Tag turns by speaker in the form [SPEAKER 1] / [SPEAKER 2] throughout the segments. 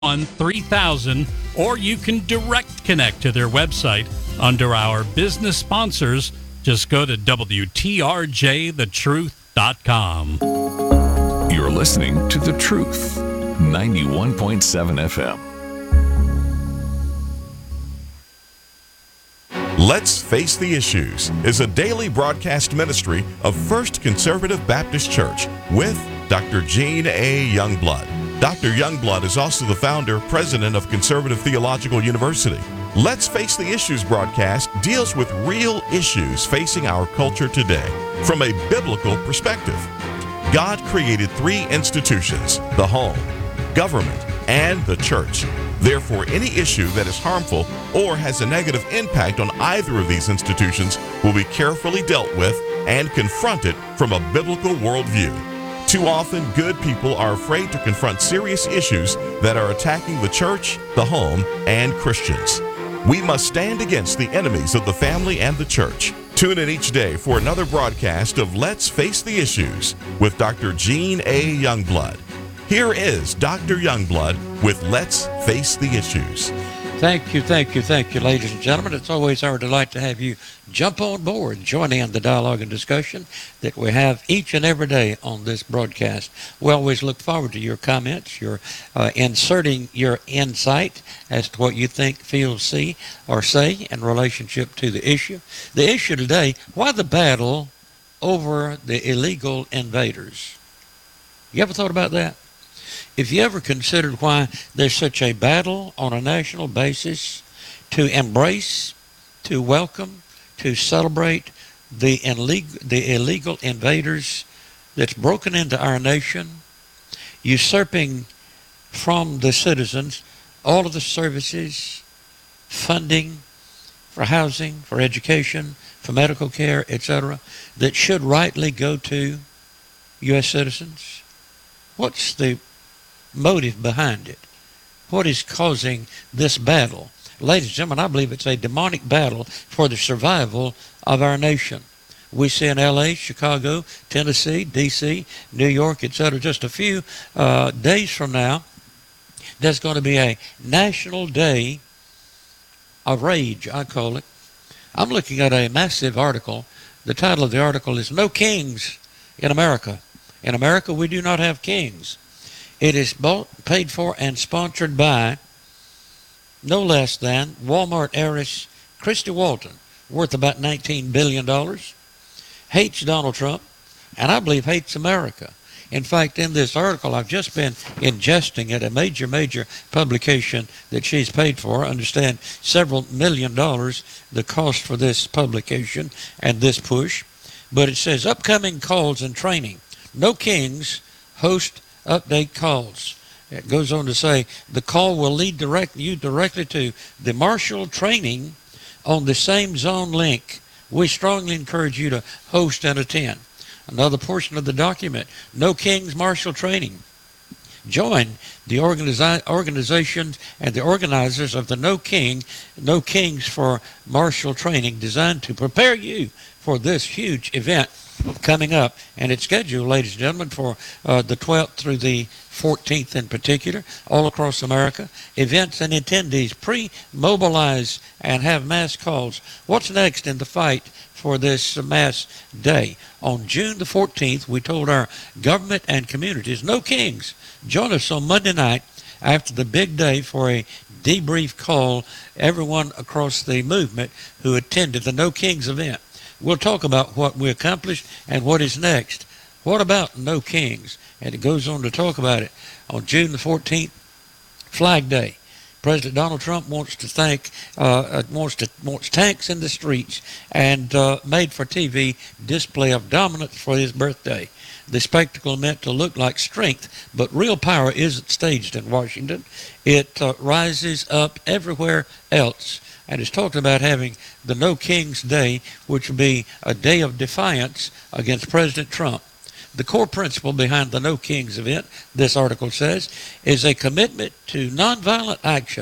[SPEAKER 1] 3000, or you can direct connect to their website under our business sponsors. Just go to WTRJTheTruth.com.
[SPEAKER 2] You're listening to The Truth, 91.7 FM.
[SPEAKER 3] Let's Face the Issues is a daily broadcast ministry of First Conservative Baptist Church with Dr. Gene A. Youngblood. Dr. Youngblood is also the founder, president of Conservative Theological University. Let's Face the Issues broadcast deals with real issues facing our culture today from a biblical perspective. God created three institutions: the home, government, and the church. Therefore, any issue that is harmful or has a negative impact on either of these institutions will be carefully dealt with and confronted from a biblical worldview. Too often, good people are afraid to confront serious issues that are attacking the church, the home, and Christians. We must stand against the enemies of the family and the church. Tune in each day for another broadcast of Let's Face the Issues with Dr. Gene A. Youngblood. Here is Dr. Youngblood with Let's Face the Issues.
[SPEAKER 4] Thank you, ladies and gentlemen. It's always our delight to have you jump on board and join in the dialogue and discussion that we have each and every day on this broadcast. We always look forward to your comments, your inserting your insight as to what you think, feel, see, or say in relationship to the issue. The issue today: why the battle over the illegal invaders? You ever thought about that? If you ever considered why there's such a battle on a national basis to embrace, to welcome, to celebrate the illegal invaders that's broken into our nation, usurping from the citizens all of the services, funding for housing, for education, for medical care, etc., that should rightly go to U.S. citizens? What's the motive behind it? What is causing this battle? Ladies and gentlemen, I believe it's a demonic battle for the survival of our nation. We see in L.A., Chicago, Tennessee, D.C., New York, etc., just a few days from now, there's going to be a national day of rage, I call it. I'm looking at a massive article. The title of the article is "No Kings in America." In America, we do not have kings. It is paid for and sponsored by no less than Walmart heiress Christy Walton, worth about $19 billion, hates Donald Trump, and I believe hates America. In fact, in this article, I've just been ingesting it, a major publication that she's paid for. I understand several $1 million, the cost for this publication and this push. But it says, upcoming calls and training. No kings host update calls. It goes on to say the call will lead you directly to the Marshall training on the same Zone link. We strongly encourage you to host and attend. Another portion of the document: No Kings Marshall training. Join the organizations and the organizers of the No Kings for Marshall training, designed to prepare you for this huge event coming up. And it's scheduled, ladies and gentlemen, for the 12th through the 14th in particular, all across America. Events and attendees pre-mobilize and have mass calls. What's next in the fight for this mass day? On June the 14th, we told our government and communities, no kings. Join us on Monday night after the big day for a debrief call, everyone across the movement who attended the No Kings event. We'll talk about what we accomplished and what is next. What about No Kings? And it goes on to talk about it. On June the 14th, Flag Day. President Donald Trump wants tanks in the streets and made for TV display of dominance for his birthday. The spectacle meant to look like strength, but real power isn't staged in Washington. It rises up everywhere else. And it's talking about having the No Kings Day, which will be a day of defiance against President Trump. The core principle behind the No Kings event, this article says, is a commitment to nonviolent action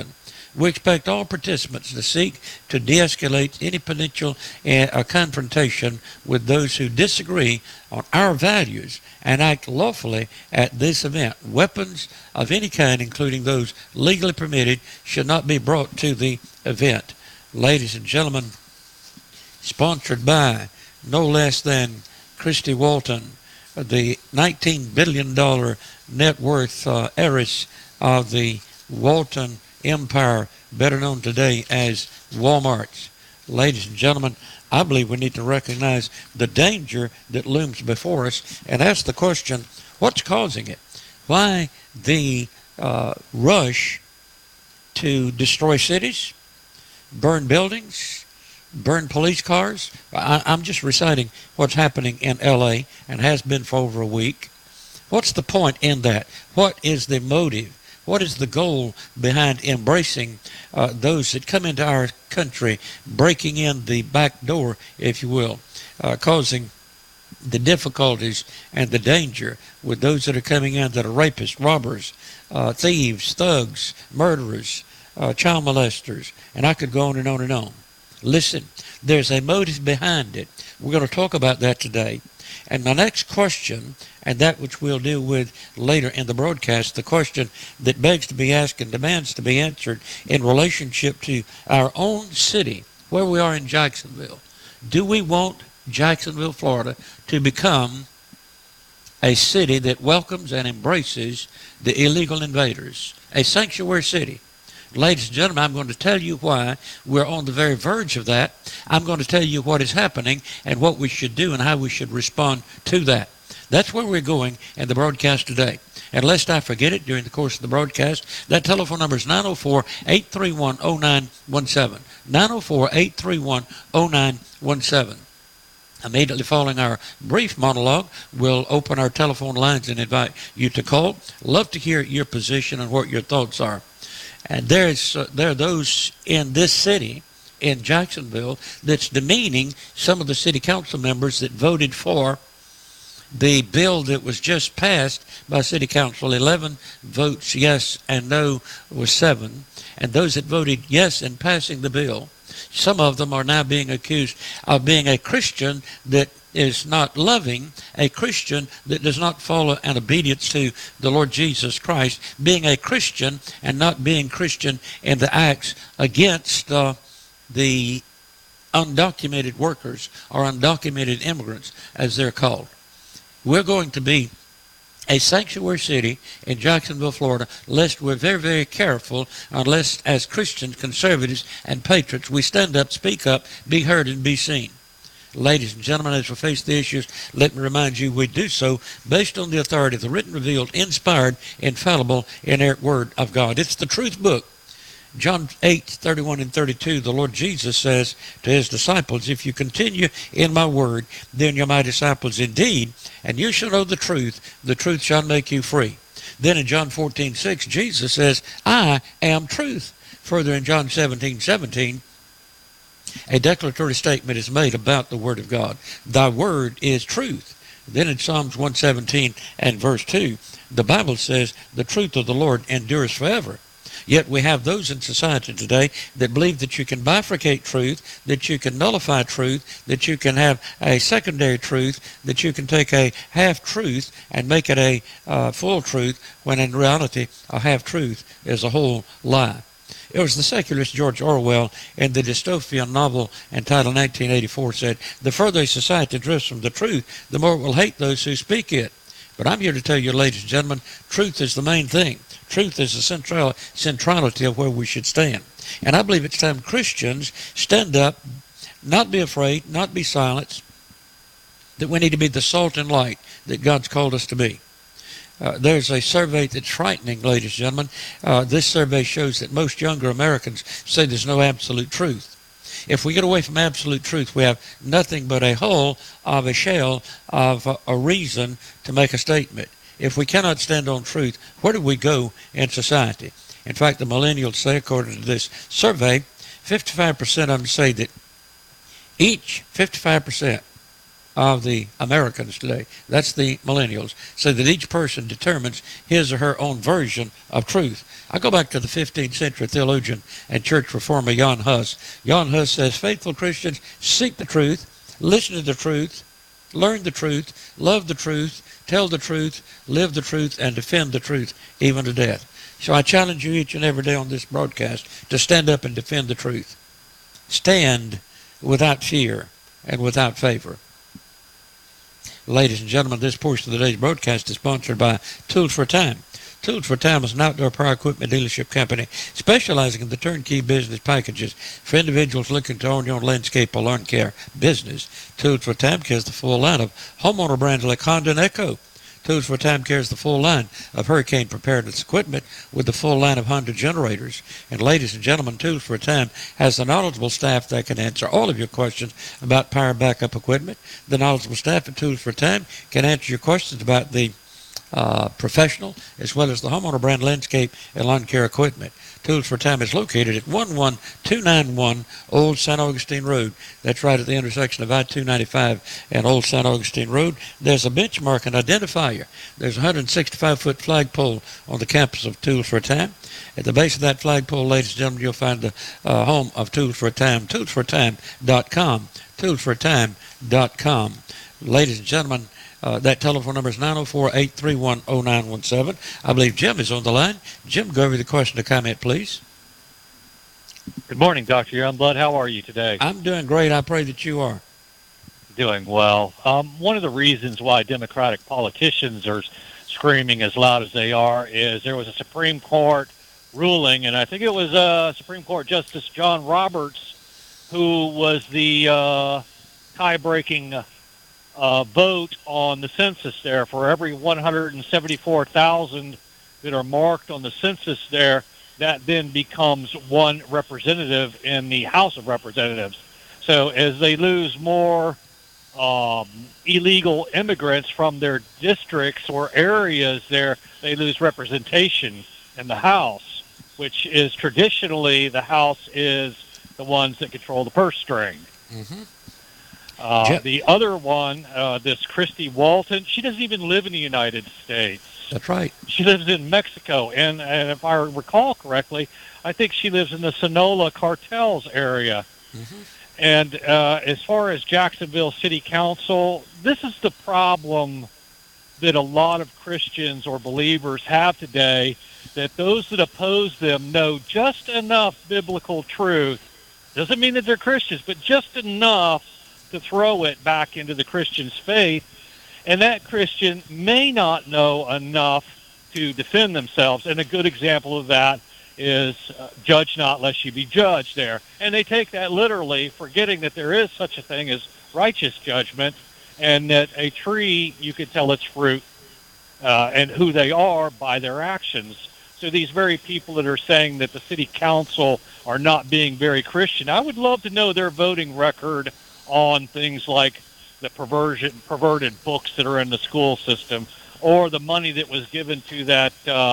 [SPEAKER 4] We expect all participants to seek to de-escalate any potential confrontation with those who disagree on our values and act lawfully at this event. Weapons of any kind, including those legally permitted, should not be brought to the event. Ladies and gentlemen, sponsored by no less than Christy Walton, the $19 billion net worth heiress of the Walton Empire, better known today as Walmart's. Ladies and gentlemen, I believe we need to recognize the danger that looms before us and ask the question, what's causing it? Why the rush to destroy cities, burn buildings, burn police cars? I'm just reciting what's happening in L.A. and has been for over a week. What's the point in that? What is the motive? What is the goal behind embracing those that come into our country, breaking in the back door, if you will, causing the difficulties and the danger with those that are coming in that are rapists, robbers, thieves, thugs, murderers, child molesters, and I could go on and on and on. Listen, there's a motive behind it. We're going to talk about that today. And my next question, and that which we'll deal with later in the broadcast, the question that begs to be asked and demands to be answered in relationship to our own city, where we are in Jacksonville. Do we want Jacksonville, Florida, to become a city that welcomes and embraces the illegal invaders, a sanctuary city? Ladies and gentlemen, I'm going to tell you why we're on the very verge of that. I'm going to tell you what is happening and what we should do and how we should respond to that. That's where we're going in the broadcast today. And lest I forget it during the course of the broadcast, that telephone number is 904-831-0917. 904-831-0917. Immediately following our brief monologue, we'll open our telephone lines and invite you to call. Love to hear your position and what your thoughts are. And there are those in this city, in Jacksonville, that's demeaning some of the city council members that voted for the bill that was just passed by City Council. 11 votes yes and no was 7. And those that voted yes in passing the bill, some of them are now being accused of being a Christian that is not loving, a Christian that does not follow an obedience to the Lord Jesus Christ, being a Christian and not being Christian in the acts against the undocumented workers or undocumented immigrants, as they're called. We're going to be a sanctuary city in Jacksonville, Florida, lest we're very, very careful, unless as Christians, conservatives, and patriots, we stand up, speak up, be heard, and be seen. Ladies and gentlemen, as we face the issues, let me remind you we do so based on the authority of the written, revealed, inspired, infallible, inerrant Word of God. It's the truth book. John 8:31 and 32, the Lord Jesus says to his disciples, if you continue in my word, then you're my disciples indeed, and you shall know the truth shall make you free. Then in John 14:6, Jesus says, I am truth. Further in John 17:17, a declaratory statement is made about the Word of God. Thy word is truth. Then in Psalms 117 and verse 2, the Bible says, the truth of the Lord endures forever. Yet we have those in society today that believe that you can bifurcate truth, that you can nullify truth, that you can have a secondary truth, that you can take a half-truth and make it a full truth, when in reality a half-truth is a whole lie. It was the secularist George Orwell in the dystopian novel entitled 1984 said, the further a society drifts from the truth, the more it will hate those who speak it. But I'm here to tell you, ladies and gentlemen, truth is the main thing. Truth is the centrality of where we should stand. And I believe it's time Christians stand up, not be afraid, not be silenced, that we need to be the salt and light that God's called us to be. There's a survey that's frightening, ladies and gentlemen. This survey shows that most younger Americans say there's no absolute truth. If we get away from absolute truth, we have nothing but a hull of a shell of a reason to make a statement. If we cannot stand on truth, where do we go in society? In fact, the millennials say, according to this survey, 55% of them say that each 55% of the Americans today. That's the millennials. So that each person determines his or her own version of truth. I go back to the 15th century theologian and church reformer Jan Hus. Jan Hus says, faithful Christians seek the truth, listen to the truth, learn the truth, love the truth, tell the truth, live the truth, and defend the truth, even to death. So I challenge you each and every day on this broadcast to stand up and defend the truth. Stand without fear and without favor. Ladies and gentlemen, this portion of today's broadcast is sponsored by Tools for Time. Tools for Time is an outdoor power equipment dealership company specializing in the turnkey business packages for individuals looking to own your own landscape or lawn care business. Tools for Time carries the full line of homeowner brands like Honda and Echo. Tools for Time carries the full line of hurricane preparedness equipment with the full line of Honda generators. And ladies and gentlemen, Tools for Time has a knowledgeable staff that can answer all of your questions about power backup equipment. The knowledgeable staff at Tools for Time can answer your questions about the professional as well as the homeowner brand landscape and lawn care equipment. Tools for Time is located at 11291 Old San Augustine Road. That's right at the intersection of I-295 and Old San Augustine Road. There's a benchmark and identifier. There's a 165-foot flagpole on the campus of Tools for Time. At the base of that flagpole, ladies and gentlemen, you'll find the home of Tools for Time, toolsfortime.com, toolsfortime.com. Ladies and gentlemen, that telephone number is 904-831-0917. I believe Jim is on the line. Jim, go over the question or comment, please.
[SPEAKER 5] Good morning, Dr. Youngblood. How are you today?
[SPEAKER 4] I'm doing great. I pray that you are.
[SPEAKER 5] Doing well. One of the reasons why Democratic politicians are screaming as loud as they are is there was a Supreme Court ruling, and I think it was Supreme Court Justice John Roberts who was the tie-breaking vote on the census there. For every 174,000 that are marked on the census there, that then becomes one representative in the House of Representatives. So as they lose more illegal immigrants from their districts or areas there, they lose representation in the House, which is traditionally the House is the ones that control the purse string.
[SPEAKER 4] Mm-hmm.
[SPEAKER 5] The other one, this Christy Walton, she doesn't even live in the United States.
[SPEAKER 4] That's right.
[SPEAKER 5] She lives in Mexico, and if I recall correctly, I think she lives in the Sonora Cartels area.
[SPEAKER 4] Mm-hmm.
[SPEAKER 5] And as far as Jacksonville City Council, this is the problem that a lot of Christians or believers have today, that those that oppose them know just enough biblical truth. Doesn't mean that they're Christians, but just enough to throw it back into the Christian's faith, and that Christian may not know enough to defend themselves. And a good example of that is judge not lest you be judged there. And they take that literally, forgetting that there is such a thing as righteous judgment, and that a tree, you can tell its fruit and who they are by their actions. So these very people that are saying that the city council are not being very Christian, I would love to know their voting record on things like the perverted books that are in the school system, or the money that was given to that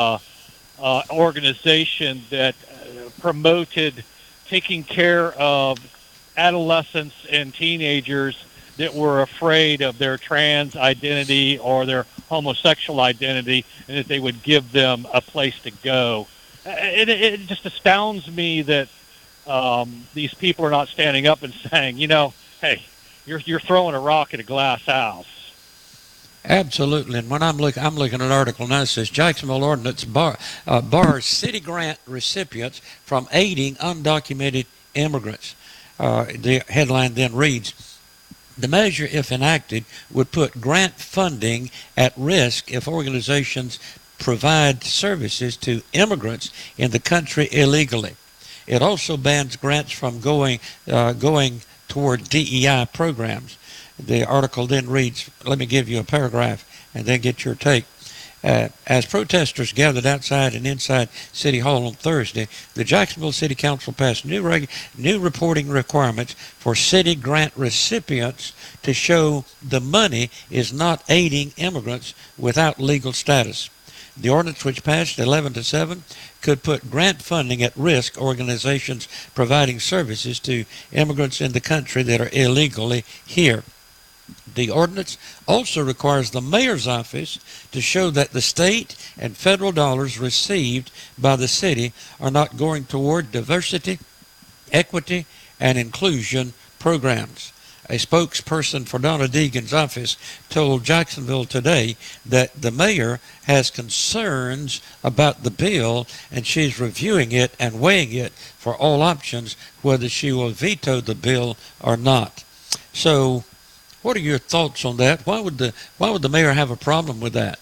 [SPEAKER 5] organization that promoted taking care of adolescents and teenagers that were afraid of their trans identity or their homosexual identity, and that they would give them a place to go. It just astounds me that these people are not standing up and saying, hey, you're throwing a rock at a glass house.
[SPEAKER 4] Absolutely. And when I'm looking at an article now that says Jacksonville ordinance bars city grant recipients from aiding undocumented immigrants. The headline then reads, the measure, if enacted, would put grant funding at risk if organizations provide services to immigrants in the country illegally. It also bans grants from going toward DEI programs. The article then reads, let me give you a paragraph and then get your take. As protesters gathered outside and inside City Hall on Thursday, the Jacksonville City Council passed new reporting requirements for city grant recipients to show the money is not aiding immigrants without legal status. The ordinance, which passed 11-7, could put grant funding at risk organizations providing services to immigrants in the country that are illegally here. The ordinance also requires the mayor's office to show that the state and federal dollars received by the city are not going toward diversity, equity, and inclusion programs. A spokesperson for Donna Deegan's office told Jacksonville Today that the mayor has concerns about the bill and she's reviewing it and weighing it for all options, whether she will veto the bill or not. So, what are your thoughts on that? Why would the mayor have a problem with that?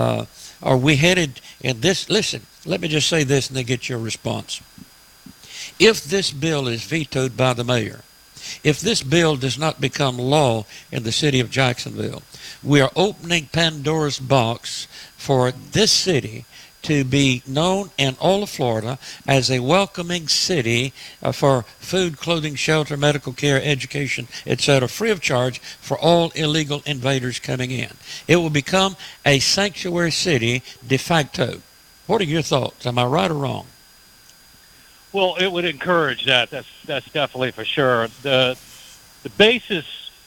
[SPEAKER 4] Are we headed in this? Listen, let me just say this and then get your response. If this bill is vetoed by the mayor, if this bill does not become law in the city of Jacksonville, we are opening Pandora's box for this city to be known in all of Florida as a welcoming city for food, clothing, shelter, medical care, education, etc., free of charge for all illegal invaders coming in. It will become a sanctuary city de facto. What are your thoughts? Am I right or wrong?
[SPEAKER 5] Well, it would encourage that. That's definitely for sure. The basis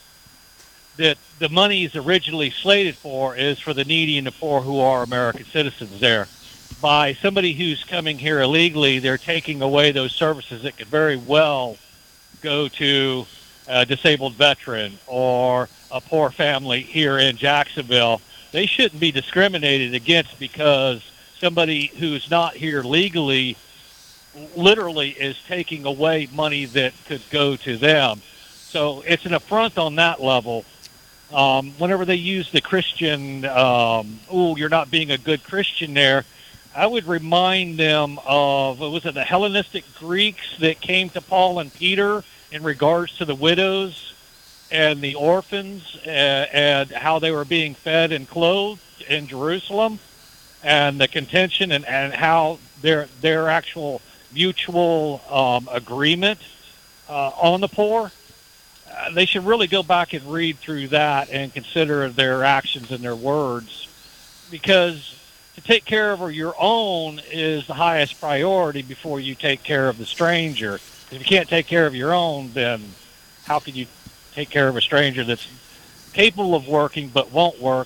[SPEAKER 5] that the money is originally slated for is for the needy and the poor who are American citizens there. By somebody who's coming here illegally, they're taking away those services that could very well go to a disabled veteran or a poor family here in Jacksonville. They shouldn't be discriminated against because somebody who's not here legally literally is taking away money that could go to them. So it's an affront on that level. Whenever they use the Christian, you're not being a good Christian there, I would remind them of, was it the Hellenistic Greeks that came to Paul and Peter in regards to the widows and the orphans and how they were being fed and clothed in Jerusalem, and the contention and how their actual mutual agreement on the poor. They should really go back and read through that and consider their actions and their words, because to take care of your own is the highest priority before you take care of the stranger. If you can't take care of your own, then how can you take care of a stranger that's capable of working but won't work?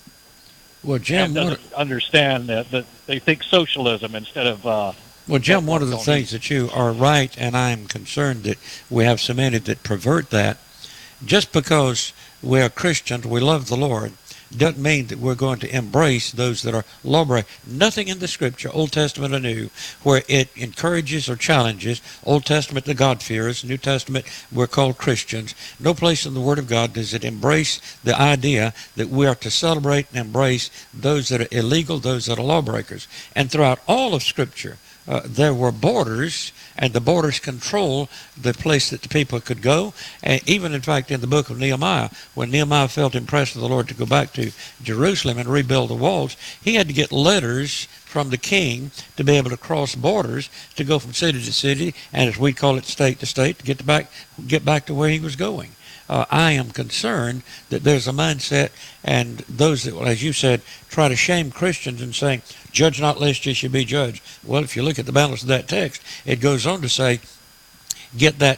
[SPEAKER 4] Well, Jim,
[SPEAKER 5] doesn't understand that they think socialism instead of.
[SPEAKER 4] Well, Jim, one of the things that you are right, and I'm concerned that we have so many that pervert that. Just because we are Christians, we love the Lord, doesn't mean that we're going to embrace those that are lawbreakers. Nothing in the Scripture, Old Testament or New, where it encourages or challenges. Old Testament, the God-fearers. New Testament, we're called Christians. No place in the Word of God does it embrace the idea that we are to celebrate and embrace those that are illegal, those that are lawbreakers. And throughout all of Scripture, there were borders, and the borders control the place that the people could go. And even, in fact, in the book of Nehemiah, when Nehemiah felt impressed with the Lord to go back to Jerusalem and rebuild the walls, he had to get letters from the king to be able to cross borders, to go from city to city, and as we call it, state to state, to get back to where he was going. I am concerned that there's a mindset, and those that, as you said, try to shame Christians and saying, judge not lest ye should be judged. Well, if you look at the balance of that text, it goes on to say, get that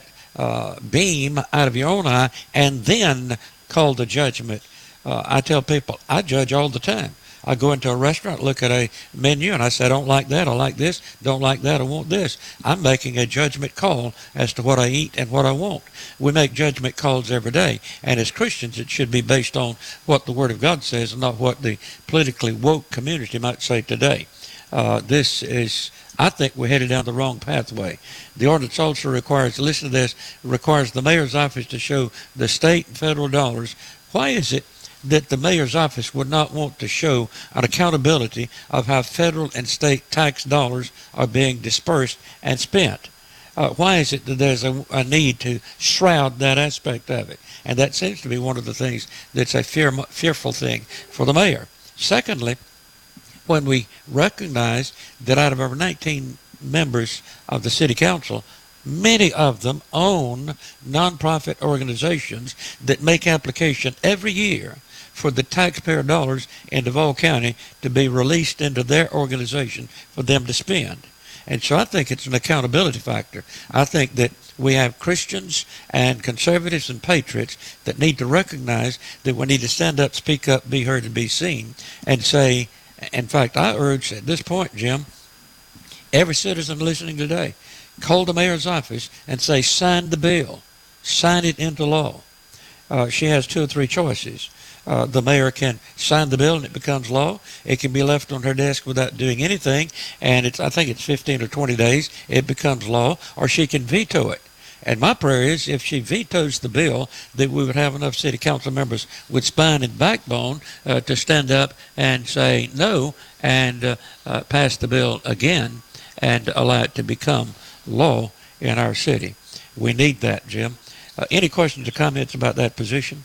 [SPEAKER 4] beam out of your own eye and then call the judgment. I tell people, I judge all the time. I go into a restaurant, look at a menu, and I say, I don't like that, I like this, don't like that, I want this. I'm making a judgment call as to what I eat and what I want. We make judgment calls every day, and as Christians, it should be based on what the Word of God says and not what the politically woke community might say today. This is, I think we're headed down the wrong pathway. The ordinance also requires, listen to this, requires the mayor's office to show the state and federal dollars. Why is it that the mayor's office would not want to show an accountability of how federal and state tax dollars are being dispersed and spent? Why is it that there's a need to shroud that aspect of it? And that seems to be one of the things that's a fearful thing for the mayor. Secondly, when we recognize that out of our 19 members of the city council, many of them own nonprofit organizations that make application every year for the taxpayer dollars in Duval County to be released into their organization for them to spend. And so I think it's an accountability factor. I think that we have Christians and conservatives and patriots that need to recognize that we need to stand up, speak up, be heard, and be seen, and say, in fact, I urge at this point, Jim, every citizen listening today, call the mayor's office and say, sign the bill, sign it into law. She has 2 or 3 choices. The mayor can sign the bill and it becomes law. It can be left on her desk without doing anything, and I think it's 15 or 20 days, it becomes law, or she can veto it. And my prayer is, if she vetoes the bill, that we would have enough city council members with spine and backbone to stand up and say no and pass the bill again and allow it to become law in our city. We need that, Jim. Any questions or comments about that position?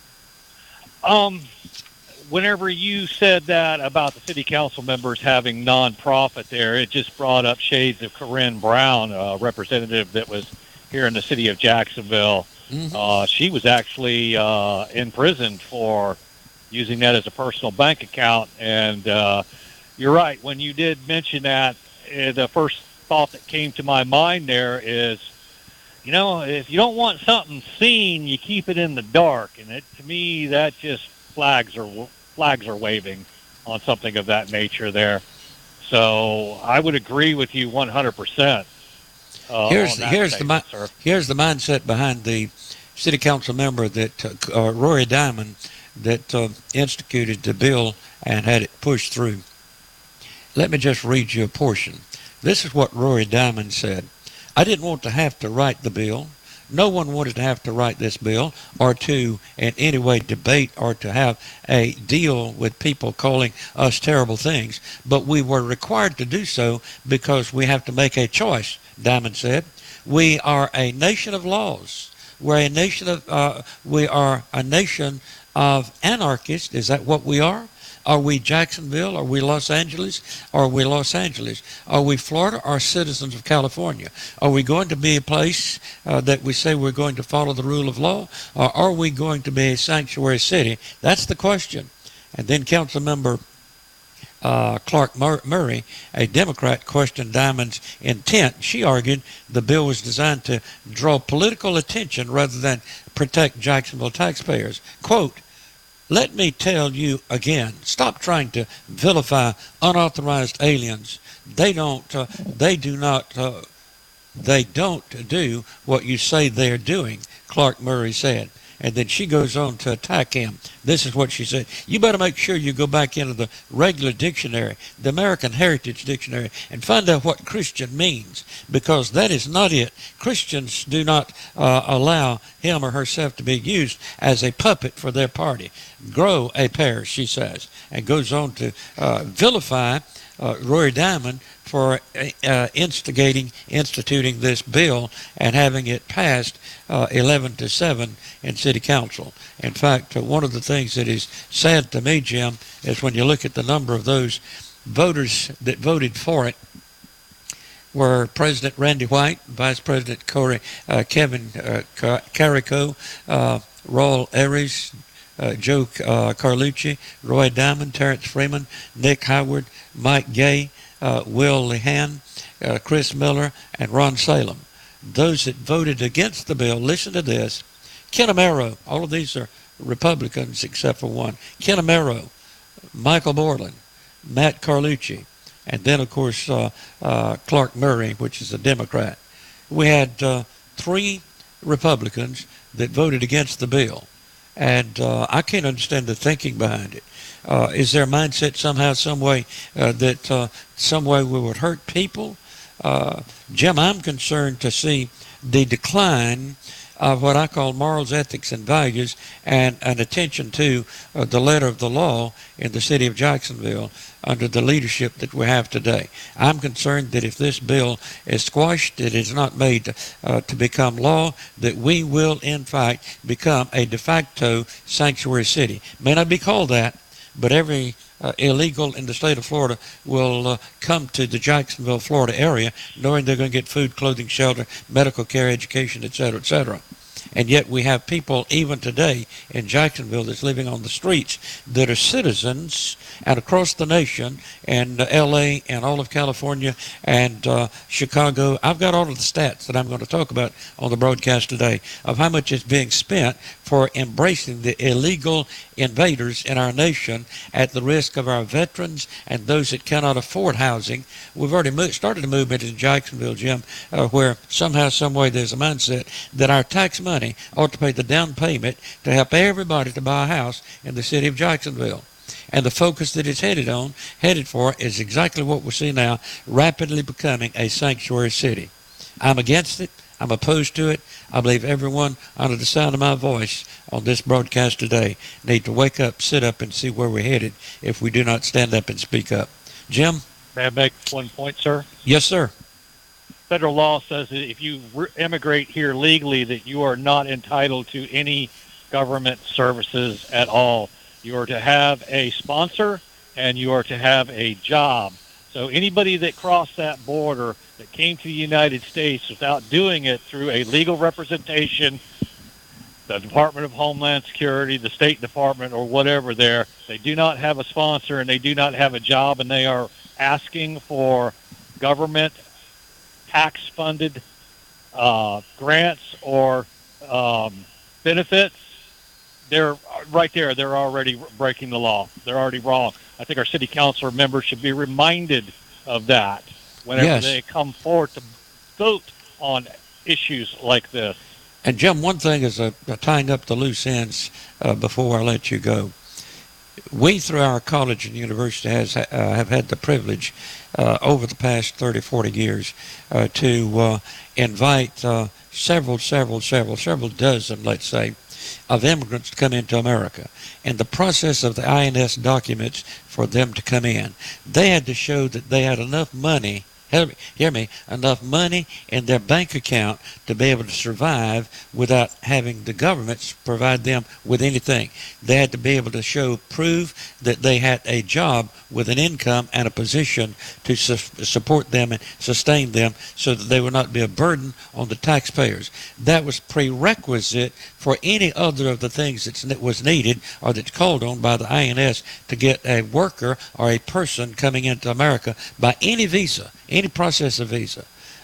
[SPEAKER 5] Whenever you said that about the city council members having nonprofit there, it just brought up shades of Corinne Brown, a representative that was here in the city of Jacksonville. She was actually imprisoned for using that as a personal bank account. And you're right, when you did mention that, the first thought that came to my mind there is, you know, if you don't want something seen, you keep it in the dark. And to me, that just flags are waving on something of that nature there. So I would agree with you 100%. Here's
[SPEAKER 4] the mindset behind the city council member that Rory Diamond that instituted the bill and had it pushed through. Let me just read you a portion. This is what Rory Diamond said. I didn't want to have to write the bill. No one wanted to have to write this bill or to in any way debate or to have a deal with people calling us terrible things. But we were required to do so because we have to make a choice, Diamond said. We are a nation of laws. We are a nation of anarchists. Is that what we are? Are we Jacksonville? Are we Los Angeles? Are we Los Angeles? Are we Florida or citizens of California? Are we going to be a place that we say we're going to follow the rule of law? Or are we going to be a sanctuary city? That's the question. And then Councilmember Clark Murray, a Democrat, questioned Diamond's intent. She argued the bill was designed to draw political attention rather than protect Jacksonville taxpayers. Quote, let me tell you again, stop trying to vilify unauthorized aliens. They don't do what you say they're doing, Clark Murray said. And then she goes on to attack him. This is what she said. You better make sure you go back into the regular dictionary, the American Heritage Dictionary, and find out what Christian means, because that is not it. Christians do not allow him or herself to be used as a puppet for their party. Grow a pair, she says, and goes on to vilify Rory Diamond for instituting this bill and having it passed 11-7 in City Council. In fact, one of the things that is sad to me, Jim, is when you look at the number of those voters that voted for it were President Randy White, Vice President Kevin Carrico, Raul Aries, Joe Carlucci, Roy Diamond, Terrence Freeman, Nick Howard, Mike Gay, Will Lehan, Chris Miller, and Ron Salem. Those that voted against the bill, listen to this. Ken Amaro, all of these are Republicans except for one. Ken Amaro, Michael Borland, Matt Carlucci, and then, of course, Clark Murray, which is a Democrat. We had 3 Republicans that voted against the bill. And I can't understand the thinking behind it. Is there a mindset somehow, some way, that some way we would hurt people? Jim, I'm concerned to see the decline of what I call morals, ethics, and values, and an attention to the letter of the law in the city of Jacksonville under the leadership that we have today. I'm concerned that if this bill is squashed, it is not made to become law, that we will in fact become a de facto sanctuary city. May not be called that, but every illegal in the state of Florida will come to the Jacksonville, Florida area, knowing they're going to get food, clothing, shelter, medical care, education, etc., etc. And yet we have people even today in Jacksonville that's living on the streets that are citizens, and across the nation, and L.A. and all of California and Chicago. I've got all of the stats that I'm going to talk about on the broadcast today of how much is being spent for embracing the illegal invaders in our nation at the risk of our veterans and those that cannot afford housing. We've already started a movement in Jacksonville, Jim, where somehow, some way there's a mindset that our tax money ought to pay the down payment to help everybody to buy a house in the city of Jacksonville. And the focus that it's headed for is exactly what we see now, rapidly becoming a sanctuary city. I'm against it. I'm opposed to it. I believe everyone under the sound of my voice on this broadcast today need to wake up, sit up, and see where we're headed if we do not stand up and speak up. Jim?
[SPEAKER 5] May I make one point, sir?
[SPEAKER 4] Yes, sir.
[SPEAKER 5] Federal law says that if you immigrate here legally, that you are not entitled to any government services at all. You are to have a sponsor, and you are to have a job. So anybody that crossed that border, that came to the United States without doing it through a legal representation, the Department of Homeland Security, the State Department, or whatever there, they do not have a sponsor and they do not have a job, and they are asking for government tax-funded grants or benefits. They're right there. They're already breaking the law. They're already wrong. I think our city council members should be reminded of that whenever they come forward to vote on issues like this.
[SPEAKER 4] And Jim, one thing is tying up the loose ends before I let you go. We, through our college and university, have had the privilege over the past 30, 40 years to invite several dozen, let's say, of immigrants to come into America. In the process of the INS documents for them to come in, they had to show that they had enough money, hear me, enough money in their bank account to be able to survive without having the governments provide them with anything. They had to be able to prove that they had a job with an income and a position to support them and sustain them so that they would not be a burden on the taxpayers. That was prerequisite for any other of the things that was needed or that's called on by the INS to get a worker or a person coming into America by any visa, any process of visa.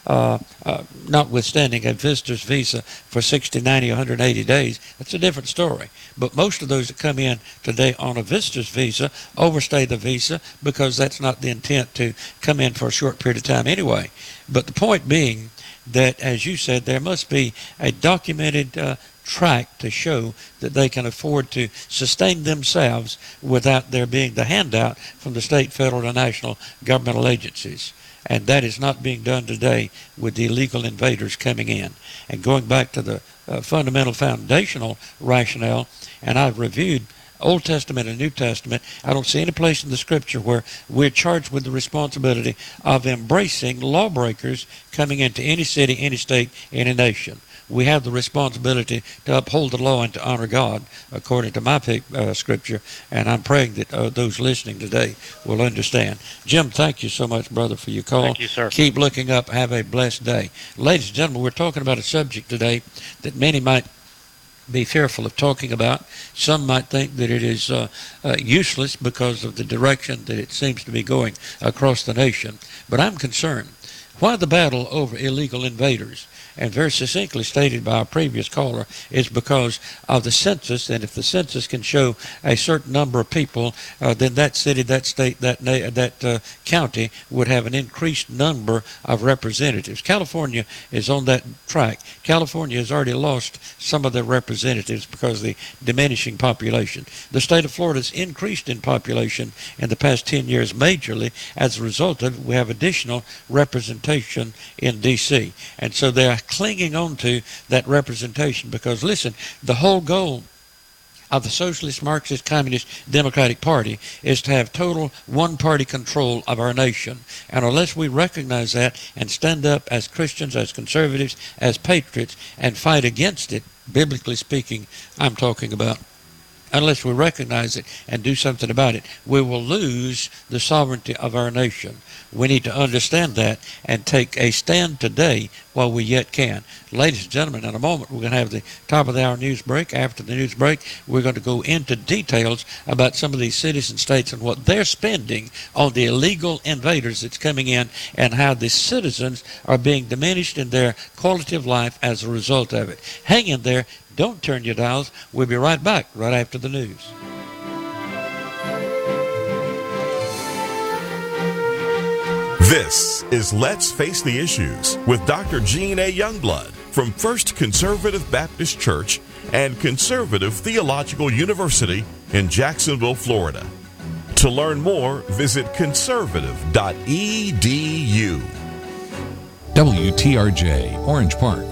[SPEAKER 4] Notwithstanding a visitor's visa for 60, 90, 180 days, that's a different story. But most of those that come in today on a visitor's visa overstay the visa because that's not the intent to come in for a short period of time anyway. But the point being that, as you said, there must be a documented track to show that they can afford to sustain themselves without there being the handout from the state, federal, and national governmental agencies. And that is not being done today with the illegal invaders coming in. And going back to the fundamental foundational rationale, and I've reviewed Old Testament and New Testament, I don't see any place in the Scripture where we're charged with the responsibility of embracing lawbreakers coming into any city, any state, any nation. We have the responsibility to uphold the law and to honor God, according to my Scripture, and I'm praying that those listening today will understand. Jim, thank you so much, brother, for your call.
[SPEAKER 5] Thank you, sir.
[SPEAKER 4] Keep looking up. Have a blessed day. Ladies and gentlemen, we're talking about a subject today that many might be fearful of talking about. Some might think that it is useless because of the direction that it seems to be going across the nation. But I'm concerned. Why the battle over illegal invaders? And very succinctly stated by our previous caller, is because of the census, and if the census can show a certain number of people, then that city, that state, that county would have an increased number of representatives. California is on that track. California has already lost some of their representatives because of the diminishing population. The state of Florida has increased in population in the past 10 years majorly. As a result of it, we have additional representation in D.C. And so they're clinging on to that representation because, listen, the whole goal of the Socialist, Marxist, Communist, Democratic Party is to have total one-party control of our nation. And unless we recognize that and stand up as Christians, as conservatives, as patriots, and fight against it, biblically speaking, I'm talking about, unless we recognize it and do something about it, we will lose the sovereignty of our nation. We need to understand that and take a stand today while we yet can. Ladies and gentlemen, in a moment, we're going to have the top of the hour news break. After the news break, we're going to go into details about some of these cities and states and what they're spending on the illegal invaders that's coming in and how the citizens are being diminished in their quality of life as a result of it. Hang in there. Don't turn your dials. We'll be right back right after the news.
[SPEAKER 3] This is Let's Face the Issues with Dr. Gene A. Youngblood from First Conservative Baptist Church and Conservative Theological University in Jacksonville, Florida. To learn more, visit conservative.edu.
[SPEAKER 2] WTRJ, Orange Park.